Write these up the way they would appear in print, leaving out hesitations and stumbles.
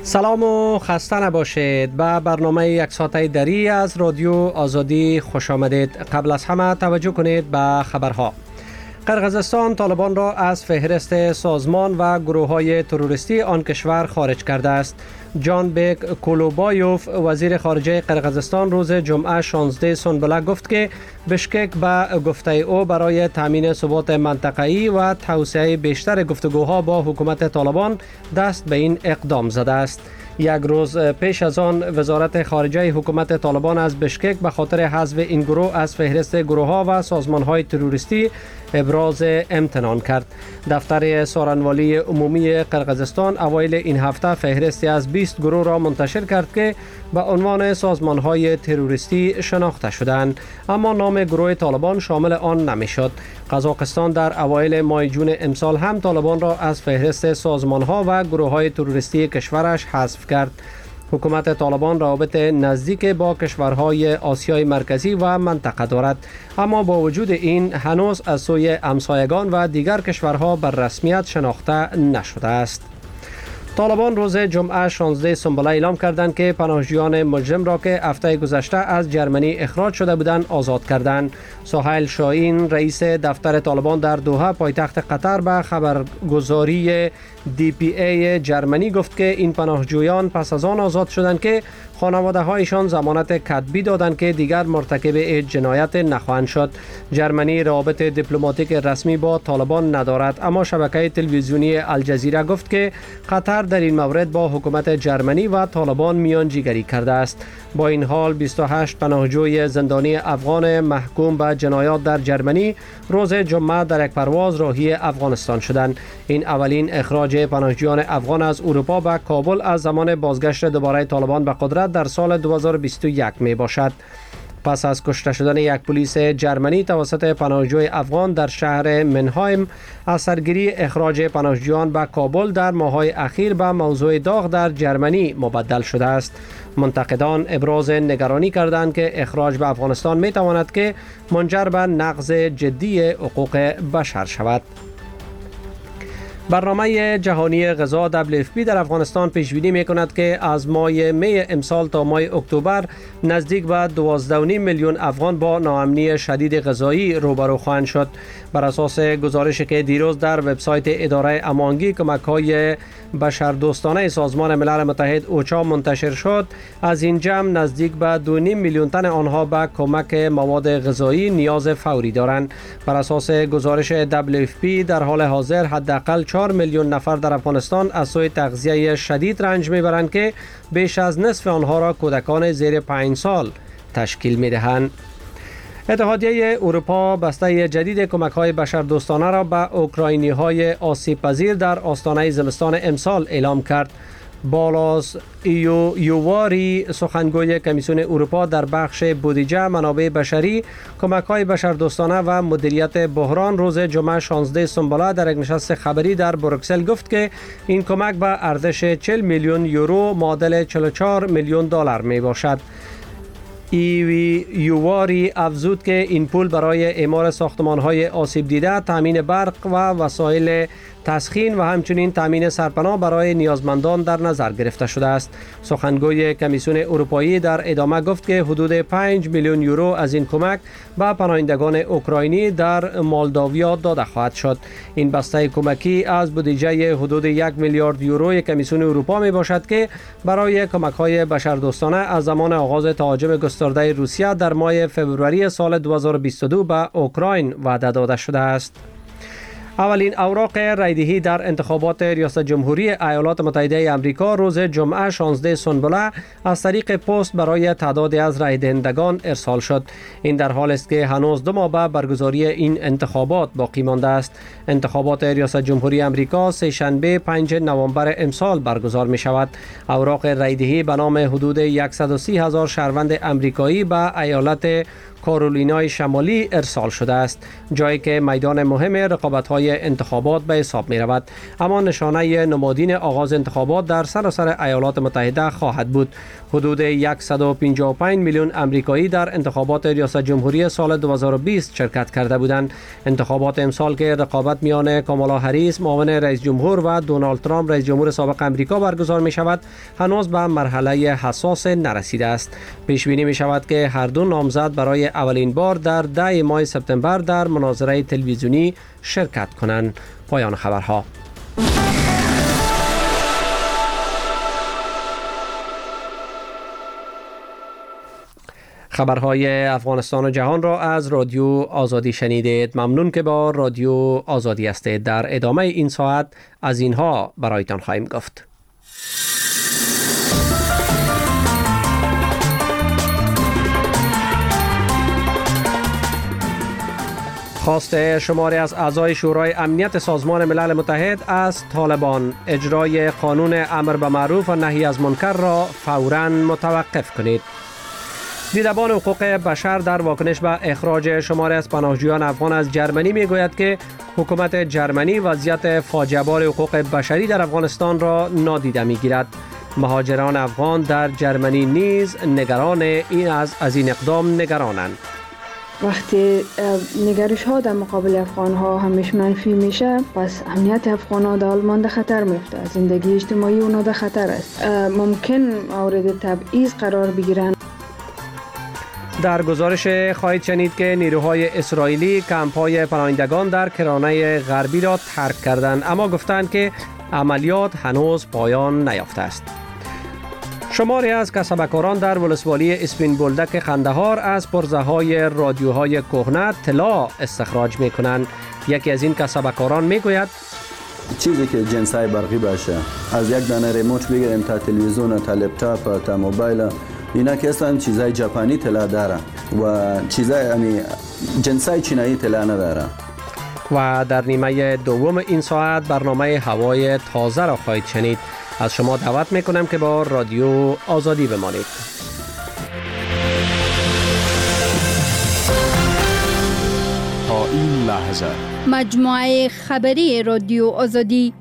سلام و خسته نباشید. به برنامه یک ساعته دری از رادیو آزادی خوش آمدید. قبل از همه توجه کنید به خبرها. قرقیزستان طالبان را از فهرست سازمان و گروه‌های تروریستی آن کشور خارج کرده است. جانبک کولوبایوف وزیر خارجه قرقیزستان روز جمعه 16 سنبله گفت که بشکک به گفته او برای تامین ثبات منطقه‌ای و توسعه بیشتر گفتگوها با حکومت طالبان دست به این اقدام زده است. یک روز پیش از آن وزارت خارجه حکومت طالبان از بشکک به خاطر حذف این گروه از فهرست گروه‌ها و سازمان‌های تروریستی ابراز امتنان کرد. دفتر سخنگوی عمومی قرقیزستان اوایل این هفته فهرستی از 20 گروه را منتشر کرد که به عنوان سازمان‌های تروریستی شناخته شدند، اما نام گروه طالبان شامل آن نمی‌شد. قزاقستان در اوایل ماه جون امسال هم طالبان را از فهرست سازمان‌ها و گروه‌های تروریستی کشورش حذف کرد. حکومت طالبان روابط نزدیک با کشورهای آسیای مرکزی و منطقه دارد، اما با وجود این هنوز از سوی همسایگان و دیگر کشورها بر رسمیت شناخته نشده است. طالبان روز جمعه 16 سنبله اعلام کردند که پناهجویان مجرم را که هفته گذشته از جرمنی اخراج شده بودند آزاد کردند. سهیل شاهین رئیس دفتر طالبان در دوحه پایتخت قطر به خبرگزاری DPA جرمنی گفت که این پناهجویان پس از آن آزاد شدند که خانواده هایشان ضمانت کتبی دادند که دیگر مرتکب جنایت نخواهند شد. جرمنی روابط دیپلماتیک رسمی با طالبان ندارد، اما شبکه تلویزیونی الجزیره گفت که قطر در این مورد با حکومت جرمنی و طالبان میانجیگری کرده است. با این حال 28 پناهجوی زندانی افغان محکوم به جنایات در جرمنی روز جمعه در یک پرواز راهی افغانستان شدند. این اولین اخراج پناهجویان افغان از اروپا به کابل از زمان بازگشت دوباره طالبان به قدرت در سال 2021 می باشد. پس از کشته شدن یک پلیس جرمنی توسط پناهجوی افغان در شهر منهایم، اثرگیری اخراج پناهجویان به کابل در ماه‌های اخیر به موضوع داغ در جرمنی مبدل شده است. منتقدان ابراز نگرانی کردند که اخراج به افغانستان می تواند که منجر به نقض جدی حقوق بشر شود. برنامه جهانی غذا WFP در افغانستان پیش بینی می کند که از ماه می امسال تا ماه اکتبر نزدیک به 12.5 میلیون افغان با ناامنی شدید غذایی روبرو خواهند شد. بر اساس گزارشی که دیروز در وبسایت اداره امانگی کمک‌های بشردوستانه سازمان ملل متحد اوچا منتشر شد، از این جمع نزدیک به 2.5 میلیون تن آنها به کمک مواد غذایی نیاز فوری دارند. بر اساس گزارش WFP در حال حاضر حداقل 4 میلیون نفر در افغانستان از سوی تغذیه شدید رنج میبرند که بیش از نصف آنها را کودکان زیر 5 سال تشکیل میدهند. اتحادیه اروپا بسته جدید کمک‌های بشردوستانه را به اوکراینی‌های آسیب‌پذیر در آستانه زمستان امسال اعلام کرد. بالاس یوواری سخنگوی کمیسیون اروپا در بخش بودجه منابع بشری، کمک‌های بشردوستانه و مدیریت بحران روز جمعه 16 سنبله در یک نشست خبری در بروکسل گفت که این کمک به ارزش 40 میلیون یورو معادل 44 میلیون دلار می باشد. یوواری افزود که این پول برای اعمار ساختمان‌های آسیب دیده، تامین برق و وسایل تسخین و همچنین تامین سرپناه برای نیازمندان در نظر گرفته شده است. سخنگوی کمیسیون اروپایی در ادامه گفت که حدود 5 میلیون یورو از این کمک به پناهندگان اوکراینی در مولداویا داده خواهد شد. این بسته کمکی از بودجه حدود 1 میلیارد یورو کمیسیون اروپا می باشد که برای کمک‌های بشردوستانه از زمان آغاز تهاجم گسترده روسیه در ماه فوریه سال 2022 به اوکراین وعده داده شده است. اولین اوراق رایدهی در انتخابات ریاست جمهوری ایالات متحده آمریکا روز جمعه 16 سنبله از طریق پست برای تعدادی از رای دهندگان ارسال شد. این در حالی است که هنوز 2 ماه به برگزاری این انتخابات باقی مانده است. انتخابات ریاست جمهوری آمریکا سه شنبه 5 نوامبر امسال برگزار می شود. اوراق رایدهی به نام حدود 130,000 شهروند آمریکایی به ایالت کارولینای شمالی ارسال شده است، جایی که میدان مهم رقابت‌های انتخابات به حساب می‌رود. اما نشانه نمادین آغاز انتخابات در سراسر ایالات متحده خواهد بود. حدود 155 میلیون امریکایی در انتخابات ریاست جمهوری سال 2020 شرکت کرده بودند. انتخابات امسال که رقابت میان کامالا هریس معاون رئیس جمهور و دونالد ترامپ رئیس جمهور سابق امریکا برگزار می شود، هنوز به مرحله حساس نرسیده است. پیش بینی می شود که هر دو نامزد برای اولین بار در 10 ماه سپتامبر در مناظره تلویزیونی شرکت کنند. پایان خبرها. خبرهای افغانستان و جهان را از رادیو آزادی شنیدید. ممنون که با رادیو آزادی هستید. در ادامه این ساعت از اینها برایتان خواهیم گفت. خواست شماری از اعضای شورای امنیت سازمان ملل متحد از طالبان اجرای قانون امر به معروف و نهی از منکر را فوراً متوقف کنید. دیدبان حقوق بشر در واکنش به اخراج شماری از پناهجویان افغان از جرمنی میگوید که حکومت جرمنی وضعیت فاجعه بار حقوق بشری در افغانستان را نادیده میگیرد. مهاجران افغان در جرمنی نیز نگران از این اقدام نگرانند. وقتی نگرش ها در مقابل افغان ها همیشه منفی میشه، پس امنیت افغان ها در آلمان در خطر میفته. زندگی اجتماعی اونا در خطر است. ممکن مورد تبعیض قرار بگیرن. در گزارش خواهید شنید که نیروهای اسرائیلی کمپ‌های پناهندگان در کرانه غربی را ترک کردند، اما گفتند که عملیات هنوز پایان نیافته است. شماری از کسبکاران در ولسوالی اسپین بولدک قندهار از پرزه‌های رادیوهای کهنه طلا استخراج می‌کنند. یکی از این کسبکاران می‌گوید چیزی که جنسای برقی باشه، از یک دانه ریموت بگیریم تا تلویزیون تا لپتاپ تا موبایل، اینا که اصلا چیزای ژاپنی طلا داره و چیزای جنسای چینایی طلا نداره. و در نیمه دوم این ساعت برنامه هوای تازه را خواهید شنید. از شما دعوت میکنم که با رادیو آزادی بمانید. تا این لحظه مجموعه خبری رادیو آزادی.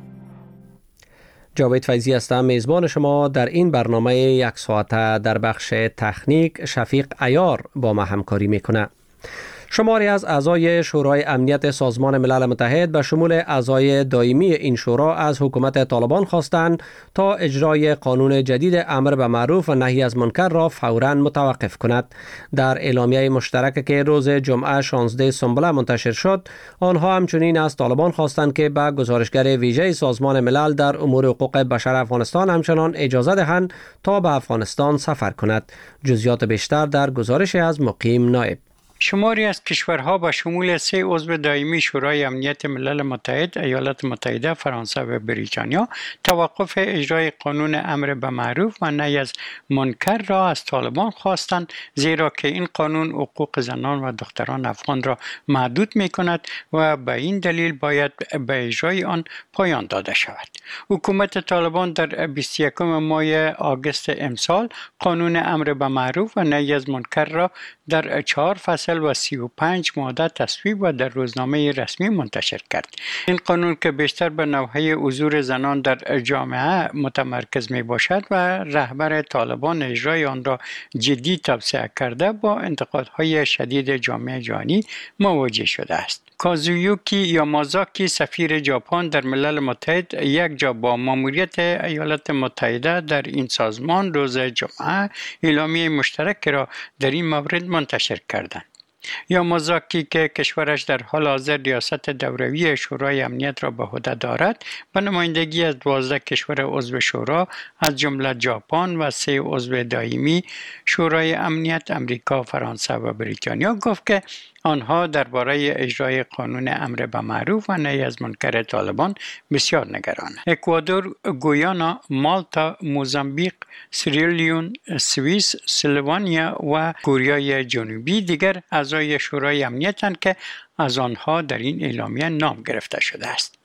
جاوید فیضی هستم، میزبان شما در این برنامه یک ساعته. در بخش تکنیک شفیق عیار با ما همکاری میکنه. شماری از اعضای شورای امنیت سازمان ملل متحد به شمول اعضای دائمی این شورا از حکومت طالبان خواستند تا اجرای قانون جدید امر به معروف و نهی از منکر را فوراً متوقف کند. در اعلامیه مشترک که روز جمعه 16 سنبله منتشر شد، آنها همچنین از طالبان خواستند که به گزارشگر ویژه سازمان ملل در امور حقوق بشر افغانستان همچنان اجازه دهند تا به افغانستان سفر کند. جزئیات بیشتر در گزارش از مقیم نائب. شماری از کشورها با شمول 3 عضو دائمی شورای امنیت ملل متحد، ایالات متحده، فرانسه و بریتانیا توقف اجرای قانون امر به معروف و نهی از منکر را از طالبان خواستند، زیرا که این قانون حقوق زنان و دختران افغان را محدود می کند و به این دلیل باید به اجرای آن پایان داده شود. حکومت طالبان در 21 ماه آگوست امسال قانون امر به معروف و نهی از منکر را در 4 فصل و 35 ماده تصویب و در روزنامه رسمی منتشر کرد. این قانون که بیشتر به نوحه حضور زنان در جامعه متمرکز می باشد و رهبر طالبان اجرای آن را جدی توصیه کرده، با انتقادهای شدید جامعه جهانی مواجه شده است. کازویوکی یامازاکی سفیر ژاپن در ملل متحد یک جا با ماموریت ایالات متحده در این سازمان روز جمعه اعلامیه مشترک را در این مورد منتشر کردند. یامازاکی که کشورش در حال حاضر ریاست دوروی شورای امنیت را به عهده دارد، به نمایندگی از 12 کشور عضو شورا از جمله ژاپن و 3 عضو دائمی شورای امنیت امریکا، فرانسه و بریتانیا گفت که آنها درباره اجرای قانون امر به معروف و نهی از منکر طالبان بسیار نگرانند. اکوادور، گویانا، مالتا، موزامبیک، سیرالیون، سوئیس، اسلوونیا و کره جنوبی دیگر اعضای شورای امنیت‌اند که از آنها در این اعلامیه نام گرفته شده است.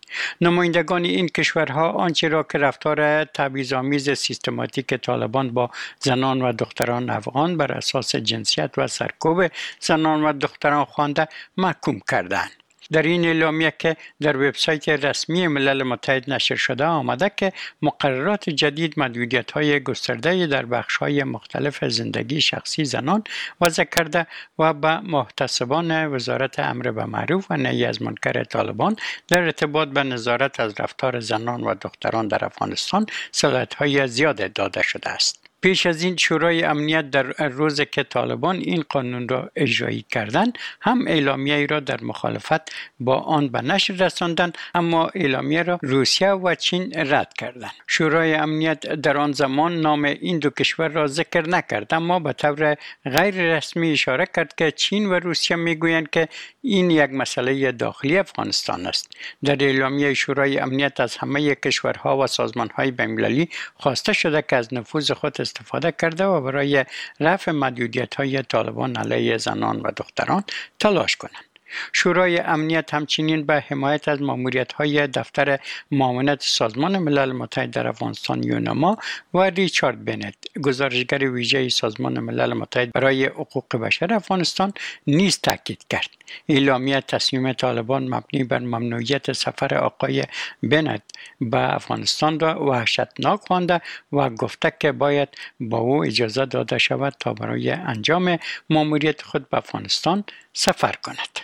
نمایندگان این کشورها آنچه را که رفتار تبعیض‌آمیز سیستماتیک طالبان با زنان و دختران افغان بر اساس جنسیت و سرکوب زنان و دختران خوانده محکوم کردند. در این اعلامیه که در وبسایت رسمی ملل متحد نشر شده آمده که مقررات جدید محدودیت‌های گسترده در بخش‌های مختلف زندگی شخصی زنان وضع کرده و به محتسبان وزارت امر به معروف و نهی از منکر طالبان در ارتباط به نظارت از رفتار زنان و دختران در افغانستان صلاحیت‌های زیاد داده شده است. پیش از این شورای امنیت در روزی که طالبان این قانون را اجرایی کردند هم اعلامیه را در مخالفت با آن به نشر رساندند، اما اعلامیه را روسیه و چین رد کردند. شورای امنیت در آن زمان نام این دو کشور را ذکر نکرد، اما به طور غیر رسمی اشاره کرد که چین و روسیه میگویند که این یک مسئله داخلی افغانستان است. در اعلامیه شورای امنیت از همه کشورها و سازمان‌های بین‌المللی خواسته شده که از نفوذ خود استفاده کرده و برای رفع محدودیت‌های طالبان علیه زنان و دختران تلاش کنند. شورای امنیت همچنین به حمایت از ماموریت‌های دفتر معاونت سازمان ملل متحد در افغانستان یونما و ریچارد بنت، گزارشگر ویژه سازمان ملل متحد برای حقوق بشر افغانستان نیز تاکید کرد. اعلامیه تصمیم طالبان مبنی بر ممنوعیت سفر آقای بنت به افغانستان را وحشتناک خوانده و گفته که باید با او اجازه داده شود تا برای انجام ماموریت خود به افغانستان سفر کند.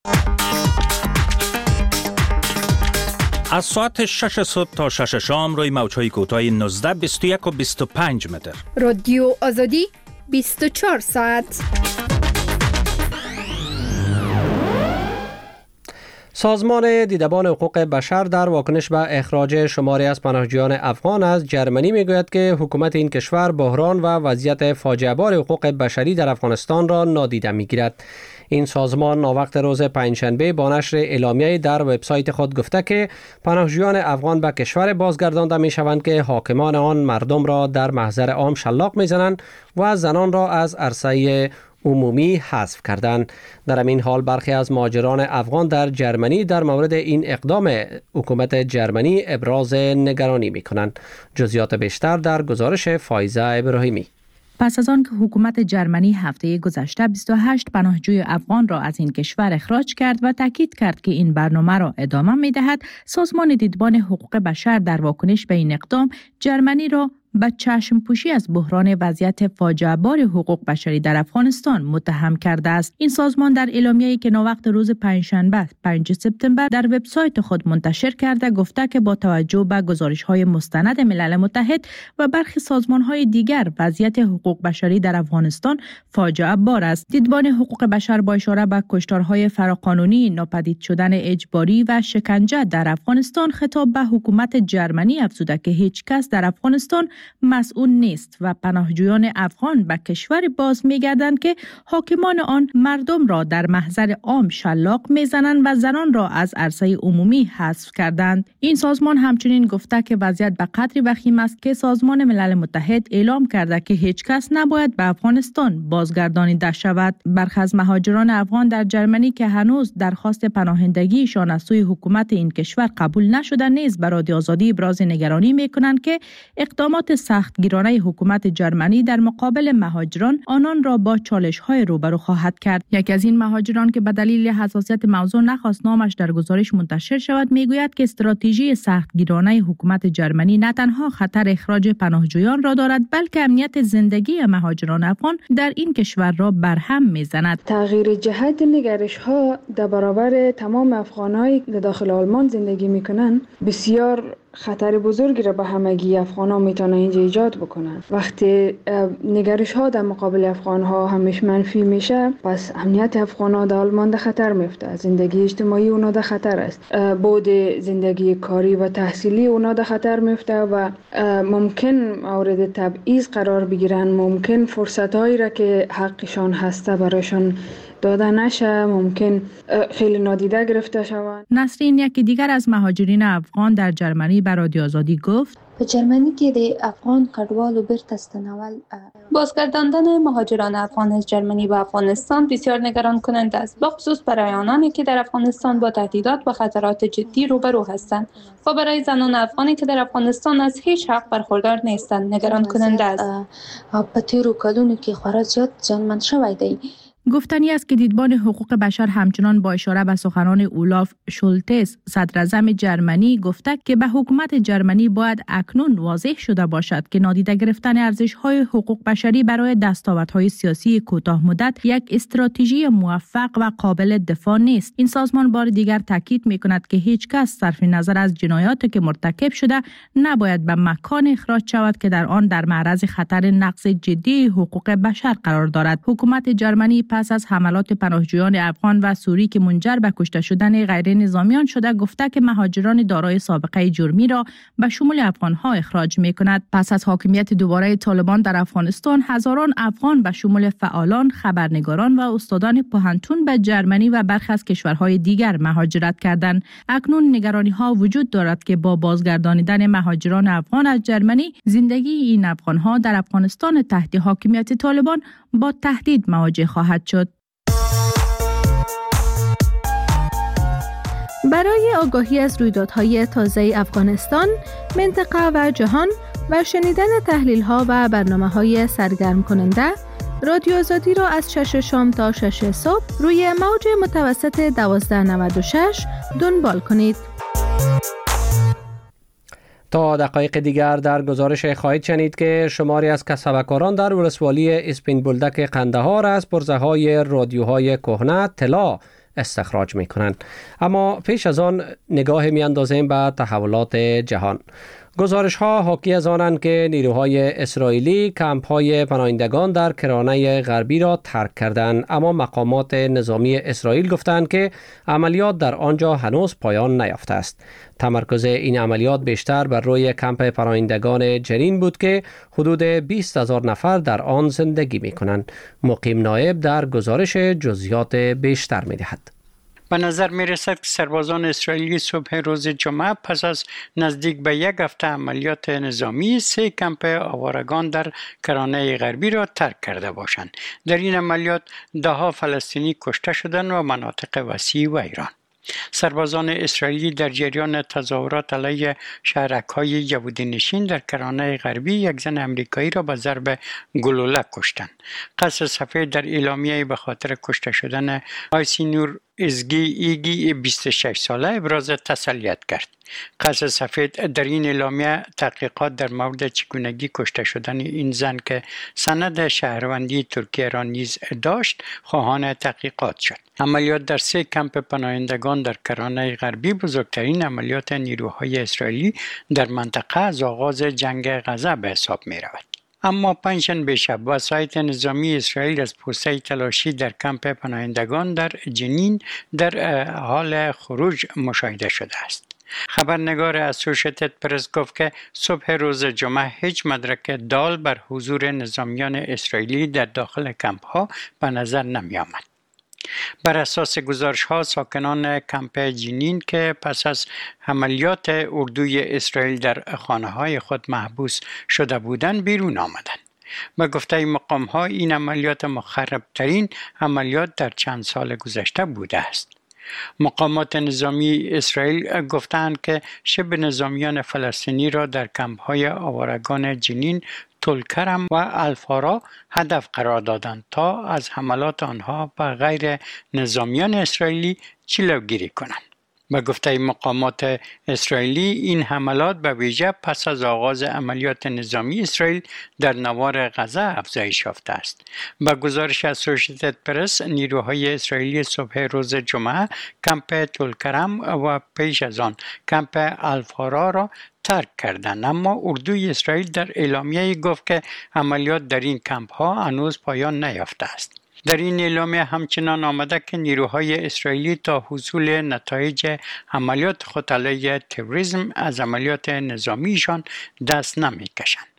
از ساعت 6 صبح تا 6 شام روی موج‌های کوتاه 19، 21 و 25 متر. رادیو آزادی 24 ساعت. سازمان دیدبان حقوق بشر در واکنش به اخراج شماری از پناهجویان افغان از جرمنی میگوید که حکومت این کشور بحران و وضعیت فاجعه بار حقوق بشری در افغانستان را نادیده میگیرد. این سازمان ناوقت روز پنجشنبه با نشر اعلامیه در وبسایت خود گفته که پناهجویان افغان به کشور بازگردانده می شوند که حاکمان آن مردم را در محضر عام شلاق می زنند و زنان را از عرصه عمومی حذف کردند. در این حال برخی از مهاجران افغان در جرمنی در مورد این اقدام حکومت جرمنی ابراز نگرانی می کنند. جزئیات بیشتر در گزارش فایزه ابراهیمی. پس از آن که حکومت جرمنی هفته گذشته 28 پناهجوی افغان را از این کشور اخراج کرد و تاکید کرد که این برنامه را ادامه می دهد، سازمان دیدبان حقوق بشر در واکنش به این اقدام جرمنی را به چشم پوشی از بحران وضعیت فاجعه بار حقوق بشری در افغانستان متهم کرده است. این سازمان در اعلامیه‌ای که ناوقت روز پنجشنبه 5 سپتامبر در وبسایت خود منتشر کرده گفته که با توجه به گزارش‌های مستند ملل متحد و برخی سازمان‌های دیگر وضعیت حقوق بشری در افغانستان فاجعه بار است. دیدبان حقوق بشر با اشاره به کشتارهای فراقانونی، ناپدید شدن اجباری و شکنجه در افغانستان خطاب به حکومت جرمنی افزوده که هیچ کس در افغانستان مسئول نیست و پناهجویان افغان به کشوری باز می‌گردند که حاکمان آن مردم را در محضر عام شلاق می‌زنند و زنان را از عرصه عمومی حذف کردند. این سازمان همچنین گفته که وضعیت به قدری وخیم است که سازمان ملل متحد اعلام کرده که هیچ کس نباید به افغانستان بازگردانیده شود. برخی از مهاجران افغان در جرمنی که هنوز درخواست پناهندگیشان از سوی حکومت این کشور قبول نشده نیز به رادیو آزادی ابراز نگرانی می‌کنند که اقدامات سختگیرانه حکومت جرمنی در مقابل مهاجران آنان را با چالش‌های روبرو خواهد کرد. یکی از این مهاجران که به دلیل حساسیت موضوع نخواست نامش در گزارش منتشر شود میگوید که استراتژی سختگیرانه حکومت جرمنی نه تنها خطر اخراج پناهجویان را دارد بلکه امنیت زندگی مهاجران افغان در این کشور را برهم میزند. تغییر جهت نگرش‌ها در برابر تمام افغان‌هایی که داخل آلمان زندگی می‌کنند بسیار خطر بزرگی را به همگی افغان‌ها میتونه اینجا ایجاد بکنن. وقتی نگرش‌ها در مقابل افغان‌ها همیشه منفی میشه، پس امنیت افغان‌ها در آلمان در خطر میفته. زندگی اجتماعی اونا در خطر است. بود زندگی کاری و تحصیلی اونا در خطر میفته و ممکن مورد تبعیض قرار بگیرن، ممکن فرصت‌هایی را که حقشان هسته برایشان داده نشه، ممکن خیلی نادیده گرفته شوند. نسرین، یکی دیگر از مهاجرین افغان در جرمنی به رادیو آزادی گفت: په جرمنی کې د افغان کډوالو بیرته ستنول بازگرداندن مهاجران افغان از جرمنی به افغانستان بسیار نگران کننده است، به خصوص برای آنانی که در افغانستان با تهدیدات و خطرات جدی روبرو هستند و برای زنان افغانی که در افغانستان از هیچ حق برخوردار نیستند نگران کننده است. په تیرو کلونو کې خورا زیات زیانمن شوی دی. گفتنی است که دیدبان حقوق بشر همچنان با اشاره به سخنان اولاف شولتس صدراعظم جرمنی گفته که به حکومت جرمنی باید اکنون واضح شده باشد که نادیده گرفتن ارزش‌های حقوق بشری برای دستاوردهای سیاسی کوتاه مدت یک استراتژی موفق و قابل دفاع نیست. این سازمان بار دیگر تاکید می‌کند که هیچ کس صرف نظر از جنایاتی که مرتکب شده نباید به مکان اخراج شود که در آن در معرض خطر نقض جدی حقوق بشر قرار دارد. حکومت جرمنی پس از حملات پناهجویان افغان و سوری که منجر به کشته شدن غیر نظامیان شده گفته که مهاجران دارای سابقه جرمی را به شمول افغان‌ها اخراج می‌کند. پس از حاکمیت دوباره طالبان در افغانستان هزاران افغان به شمول فعالان، خبرنگاران و استادان پوهنتون به جرمنی و برخی از کشورهای دیگر مهاجرت کردند. اکنون نگرانی‌ها وجود دارد که با بازگردانیدن مهاجران افغان از جرمنی زندگی این افغان‌ها در افغانستان تحت حاکمیت طالبان با تهدید مواجه خواهد شد. برای آگاهی از رویدادهای تازه افغانستان، منطقه و جهان و شنیدن تحلیل‌ها و برنامه‌های سرگرم کننده، رادیو آزادی را از 6 شام تا 6 صبح روی موج متوسط 1296 دنبال کنید. تا دقایق دیگر در گزارش خواهید شنید که شماری از کسبکاران در ولسوالی اسپین بولدک قندهار از پرزه‌های رادیوهای کهنه طلا استخراج می کنند. اما پیش از آن نگاه می اندازیم به تحولات جهان. گزارش ها حاکی از آنند که نیروهای اسرائیلی کمپ های پناهندگان در کرانه غربی را ترک کردند، اما مقامات نظامی اسرائیل گفتند که عملیات در آنجا هنوز پایان نیافته است. تمرکز این عملیات بیشتر بر روی کمپ پناهندگان جنین بود که حدود 20,000 نفر در آن زندگی می کنند. مقیم نایب در گزارش جزئیات بیشتر می دهد. به نظر می رسد که سربازان اسرائیلی صبح روز جمعه پس از نزدیک به یک هفته عملیات نظامی 3 کمپ آوارگان در کرانه غربی را ترک کرده باشند. در این عملیات 10 فلسطینی کشته شدند و مناطق وسیع ویران. سربازان اسرائیلی در جریان تظاهرات علیه شهرک‌های یهودی نشین در کرانه غربی یک زن امریکایی را به ضرب گلوله کشتند. قصر سفید در اعلامیه به خاطر کشته شدن آیسینور ایگی 26 ساله ابراز تسلیت کرد. قصر سفید در این اعلامیه تحقیقات در مورد چگونگی کشته شدن این زن که سند شهروندی ترکیه را نیز داشت خواهان تحقیقات شد. عملیات در 3 کمپ پناهندگان در کرانه غربی بزرگترین عملیات نیروهای اسرائیلی در منطقه از آغاز جنگ غزه به حساب می رود. اما پنجشنبه شب وسایط نظامی اسرائیل از پوسته تلاشی در کمپ پناهندگان در جنین در حال خروج مشاهده شده است. خبرنگار اسوشیتد پرس گفت که صبح روز جمعه هیچ مدرک دال بر حضور نظامیان اسرائیلی در داخل کمپ ها به نظر نمی آمد. بر اساس گزارش ها ساکنان کمپ جنین که پس از عملیات اردوی اسرائیل در خانه های خود محبوس شده بودند بیرون آمدند. به گفته مقام ها این عملیات مخربترین عملیات در چند سال گذشته بوده است. مقامات نظامی اسرائیل گفتند که شبه نظامیان فلسطینی را در کمپ های آوارگان جنین، تلکرم و الفارا هدف قرار دادند تا از حملات آنها به غیر نظامیان اسرائیلی جلوگیری کنند. به گفته مقامات اسرائیلی این حملات به ویژه پس از آغاز عملیات نظامی اسرائیل در نوار غزه افزایش یافته است. به گزارش اسوشیتد پرس نیروهای اسرائیلی صبح روز جمعه کمپ تلکرم و پیش از آن کمپ الفارا را ترک کردند، اما اردوی اسرائیل در اعلامیه گفت که عملیات در این کمپ ها هنوز پایان نیافته است. در این اعلامیه همچنان آمده که نیروهای اسرائیلی تا حصول نتایج عملیات خود علیه تروریسم از عملیات نظامیشان دست نمی کشند.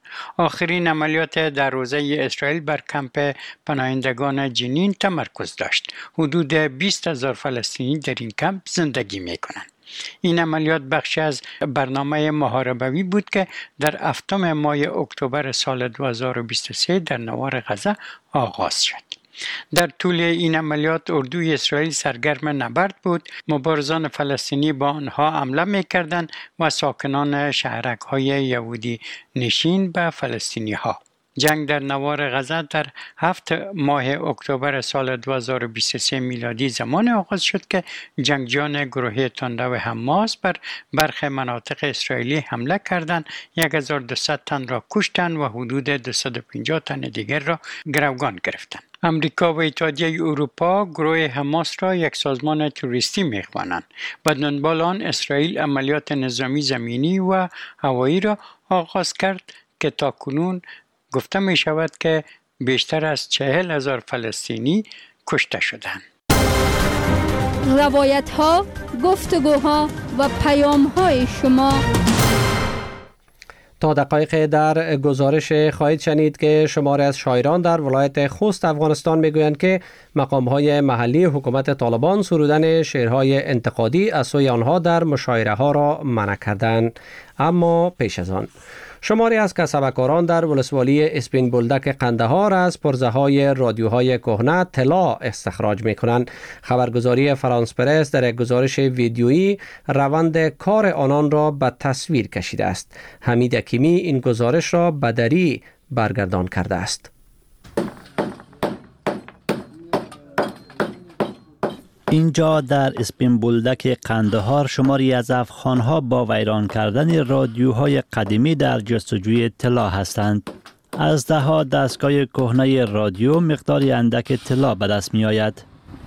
آخرین عملیات در روزه اسرائیل بر کمپ پناهندگان جنین تمرکز داشت. حدود 20,000 فلسطینی در این کمپ زندگی می کنند. این عملیات بخشی از برنامه محاربوی بود که در 7 ماه اکتبر سال 2023 در نوار غزه آغاز شد. در طول این عملیات اردوی اسرائیل سرگرم نبرد بود. مبارزان فلسطینی با آنها حمله می‌کردند و ساکنان شهرک‌های یهودی نشین به فلسطینی ها. جنگ در نوار غزه در 7 ماه اکتبر سال 2023 میلادی زمان آغاز شد که جنگجویان گروه تندرو حماس بر برخی مناطق اسرائیلی حمله کردند، 1200 تن را کشتند و حدود 250 تن دیگر را گروگان گرفتند. امریکا و اتحادیه اروپا گروه حماس را یک سازمان تروریستی می‌خوانند. به دنبال آن اسرائیل عملیات نظامی زمینی و هوایی را آغاز کرد که تاکنون گفته می شود که بیشتر از 40,000 فلسطینی کشته شدند. روایت ها، گفتگوها و پیام های شما. تا دقایق در گزارش خواهید شنید که شماری از شاعران در ولایت خوست افغانستان میگویند که مقامهای محلی حکومت طالبان سرودن شعرهای انتقادی از سوی آنها در مشاعره ها را منع کردند. اما پیش از آن شماری از کسبکاران در ولسوالی اسپین بولدک قندهار از پرزه های رادیوهای کهنه طلا استخراج می کنند. خبرگزاری فرانس پرس در یک گزارش ویدیویی روند کار آنان را به تصویر کشیده است. حمید حکیمی این گزارش را به دری برگردان کرده است. اینجا در اسپین بولدک قندهار شماری از افغانها با ویران کردن رادیوهای قدیمی در جستجوی طلا هستند. از ده‌ها دستگاه کهنه رادیو مقداری اندک طلا به دست می آید.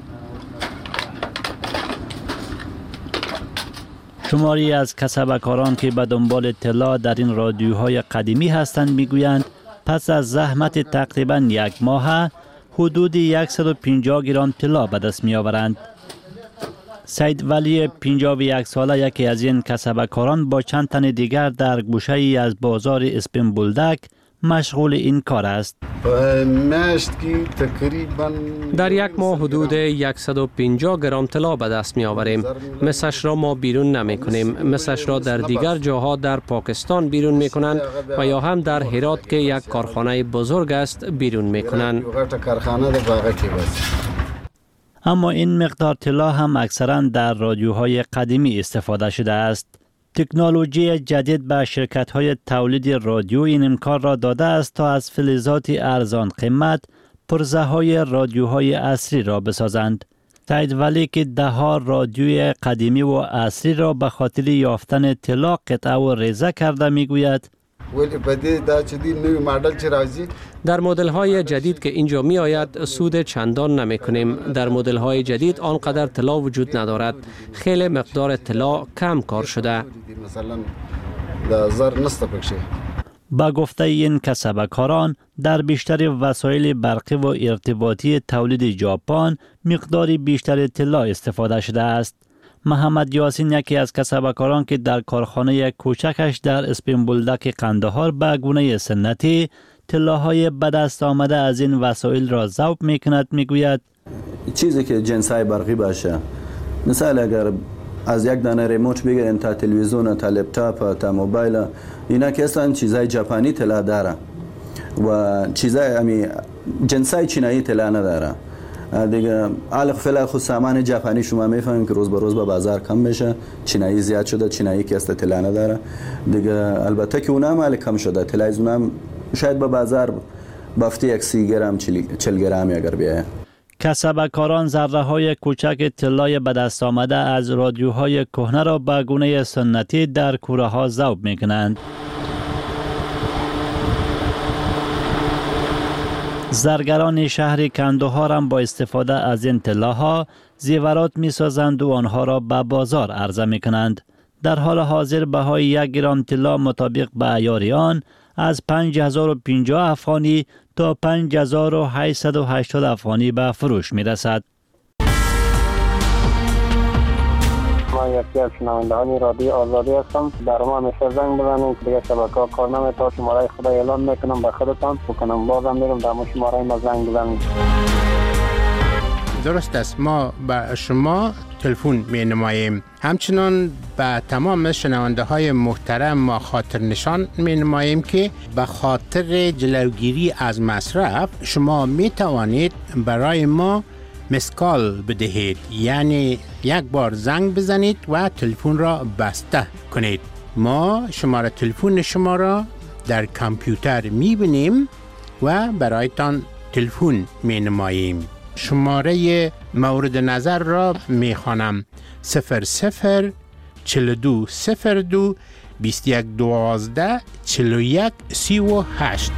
شماری از کسبکاران که به دنبال طلا در این رادیوهای قدیمی هستند میگویند پس از زحمت تقریباً یک ماه حدود 150 گرم طلا به دست می آورند. سید ولی 51 ساله یکی از این کسبکاران با چند تن دیگر در گوشه ای از بازار اسپین بولدک مشغول این کار است. در یک ماه حدود 150 گرم طلا به دست می آوریم. مثلش را ما بیرون نمی کنیم. مثلش را در دیگر جاها در پاکستان بیرون می کنند و یا هم در هرات که یک کارخانه بزرگ است بیرون می کنند. اما این مقدار طلا هم اکثرا در رادیوهای قدیمی استفاده شده است. تکنولوژی جدید به شرکت‌های تولید رادیو این امکان را داده است تا از فلزات ارزان قیمت پرزه‌های رادیوهای عصری را بسازند. سید ولی که ده‌ها رادیوی قدیمی و عصری را به خاطر یافتن طلا قطعه و ریزه کرده میگوید در مدل های جدید که اینجا می آید سود چندان نمی کنیم. در مدل های جدید آنقدر طلا وجود ندارد. خیلی مقدار طلا کم کار شده. با گفته این کسبکاران در بیشتر وسایل برقی و ارتباطی تولید ژاپن مقداری بیشتر طلا استفاده شده است. محمد یاسین یکی از کسبکاران که در کارخانه کوچکش در اسپین بولدک قندهار به گونه سنتی طلاهای به دست آمده از این وسایل را ذوب میکند میگوید چیزی که جنسای برقی باشه، مثال اگر از یک دانه ریموت بگیریم تا تلویزیون، تا لپتاپ، تا موبایل، اینا که اصلا چیزای ژاپنی طلا داره و چیزای جنسای چینایی طلا نداره. دیگه علاوه فعلا خود سامان ژاپنی شما میفهمید که روز به روز به بازار کم میشه، چینایی زیاد شده، چینایی که است طلا نداره دیگه. البته که اونم مال کم شده، طلای اونم شاید به بازار بافتی 30 گرم 40 گرم اگر بیایه. کسبکاران ذره های کوچک طلای به دست آمده از رادیوهای کهنه را به گونه سنتی در کوره ها ذوب میکنند. زرگران شهر قندهار هم با استفاده از این طلاها زیورات می سازند و آنها را به بازار عرضه می کنند. در حال حاضر بهای 1 گرم طلا مطابق به عیار آن از 5050 افغانی تا 5880 افغانی به فروش می رسد. ما یکی از شنوندهان رادیو آزادی هستم. در ما همیشه زنگ بزنید که دیگه شبکه‌ها کار نمی‌کنه. شماره خدا اعلام میکنم به خودتان بکنم بازم میرم در شماره ما زنگ بزنید. درست است، ما به شما تلفن می نماییم. همچنان به تمام شنونده های محترم ما خاطر نشان می نماییم که به خاطر جلوگیری از مصرف شما می توانید برای ما مسکال بدهید، یعنی یک بار زنگ بزنید و تلفن را بسته کنید. ما شماره تلفن شما را در کامپیوتر می بینیم و برایتان تلفن می نماییم. شماره مورد نظر را می خوانم: 00 42 02 21 12 41 38.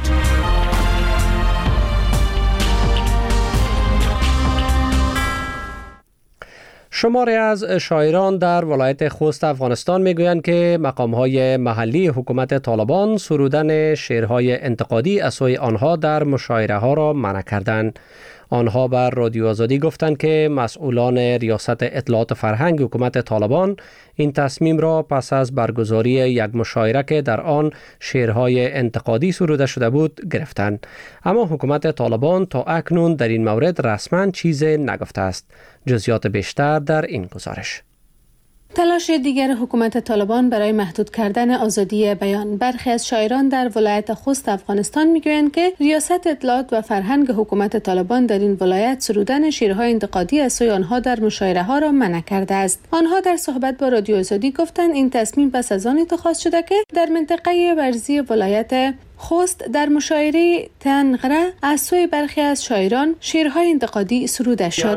شماری از شاعران در ولایت خوست افغانستان میگویند که مقام‌های محلی حکومت طالبان سرودن شعرهای انتقادی از سوی آنها در مشاعره ها را منع کردند. آنها بر رادیو آزادی گفتند که مسئولان ریاست اطلاعات و فرهنگ حکومت طالبان این تصمیم را پس از برگزاری یک مشاعره که در آن شعرهای انتقادی سروده شده بود گرفتند. اما حکومت طالبان تا اکنون در این مورد رسما چیزی نگفته است. جزئیات بیشتر در این گزارش. تلاش دیگر حکومت طالبان برای محدود کردن آزادی بیان. برخی از شاعران در ولایت خوست افغانستان میگویند که ریاست اطلاعات و فرهنگ حکومت طالبان در این ولایت سرودن شعرهای انتقادی از سوی آنها در مشاعره ها را منع کرده است. آنها در صحبت با رادیو آزادی گفتند این تصمیم پس از آن اتخاذ شده که در منطقه ورزی ولایت خوست در مشاعره تنغره از سوی برخی از شاعران شعرهای انتقادی سروده شد.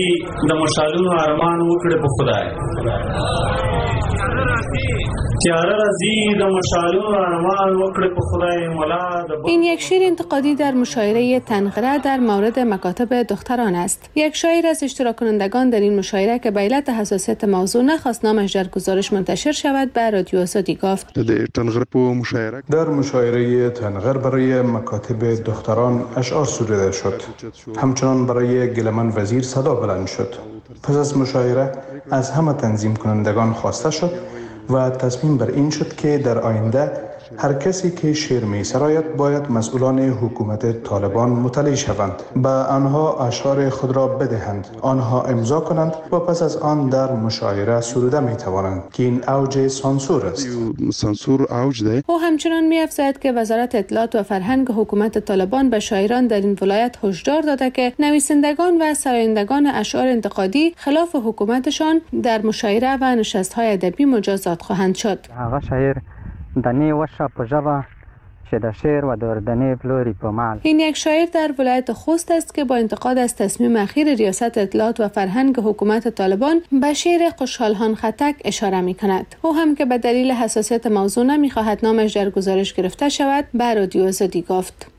این یک شعر انتقادی در مشاعره تنغره در مورد مکاتب دختران است. یک شاعر از اشتراک کنندگان در این مشاعره که به علت حساسیت موضوع نخواست نامش در گزارش منتشر شود به رادیو آزادی گفت: در مشاعره تنغر برای مکاتب دختران اشعار سروده شد. همچنان برای گلمن وزیر صدا بلند شد. پس از مشاعره از همه تنظیم کنندگان خواسته شد و تصمیم بر این شد که در آینده هر کسی که شعر می سراید باید مسئولان حکومت طالبان مطلع شوند، به آنها اشعار خود را بدهند، آنها امضا کنند و پس از آن در مشاعره سروده می توانند که این اوج سانسور است. سانسور اوج ده. او همچنان می افزاید که وزارت اطلاعات و فرهنگ حکومت طالبان به شاعران در این ولایت هشدار داده که نویسندگان و سرایندگان اشعار انتقادی خلاف حکومتشان در مشاعره و نشست‌های ادبی مجازات خواهند شد. این یک شاعر در ولایت خوست است که با انتقاد از تصمیم اخیر ریاست اطلاعات و فرهنگ حکومت طالبان به شعر خوشحالخان خطک اشاره می کند. او هم که به دلیل حساسیت موضوع نمی خواهد نامش در گزارش گرفته شود به رادیو آزادی گفت: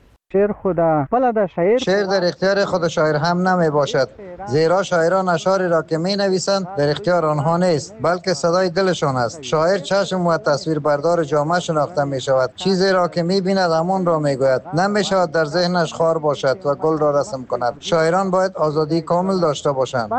شعر در اختیار خود شاعر هم نمی باشد، زیرا شاعران اشعاری را که می نویسند در اختیار آنها نیست، بلکه صدای دلشان است. شاعر چشم و تصویر بردار جامعه شناخته می شود. چیزی را که می بیند همان را می گوید. نمی شود در ذهنش خار باشد و گل را رسم کند. شاعران باید آزادی کامل داشته باشند.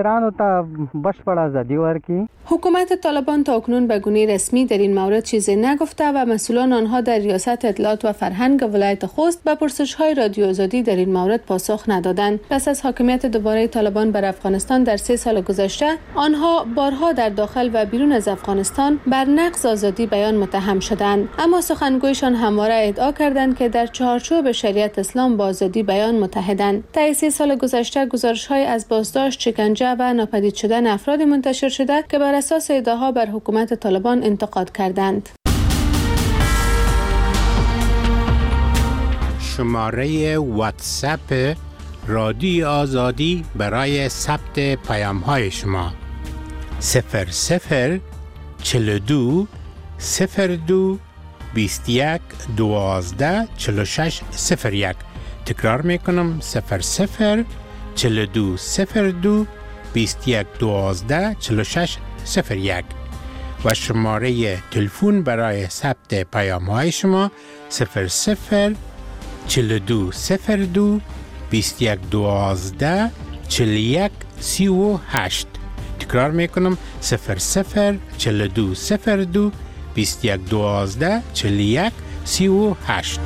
حکومت طالبان تا اکنون به گونه رسمی در این مورد چیزی نگفته و مسئولان آنها در ریاست اطلاعات و فرهنگ ولایت خوست به پرسش‌های رادیو آزادی در این مورد پاسخ ندادند. پس از حاکمیت دوباره طالبان بر افغانستان در 3 سال گذشته، آنها بارها در داخل و بیرون از افغانستان بر نقض آزادی بیان متهم شدند، اما سخنگویشان همواره ادعا کردند که در چارچوب شریعت اسلام با آزادی بیان متحدند. طی 3 سال گذشته گزارش‌های از بازداشت، شکنجه و ناپدید شدن افراد منتشر شده که بر اساس ادعاها بر حکومت طالبان انتقاد کردند. شماره واتساپ رادیو آزادی برای ثبت پیام‌های شما 00 42 02 21 12 46 01. تکرار میکنم 00 42 02 21 12 46 01 و شماره تلفن برای ثبت پیام‌های شما 00 42 02 21 12 41 38. تکرار میکنم 004202 2112 41 38.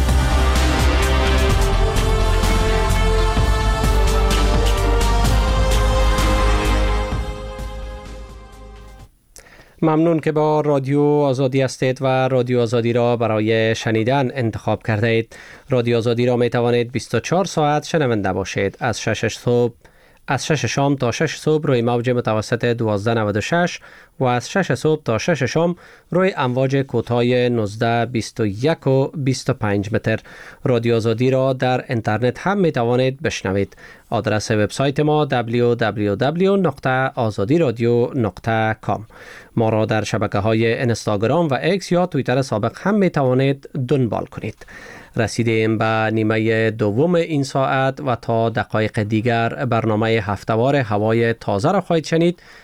ممنون که با رادیو آزادی هستید و رادیو آزادی را برای شنیدن انتخاب کرده اید. رادیو آزادی را می توانید 24 ساعت شنونده باشید. از 6 شام تا 6 صبح روی موج متوسط 1296 و از 6 صبح تا 6 شام روی امواج کوتاه 19 21 و 25 متر. رادیو آزادی را در اینترنت هم می توانید بشنوید. آدرس وبسایت ما www.azadiradio.com. ما را در شبکه‌های اینستاگرام و ایکس یا توییتر سابق هم می توانید دنبال کنید. رسیدیم به نیمه دوم این ساعت و تا دقایق دیگر برنامه هفته‌وار هوای تازه را خواهید شنید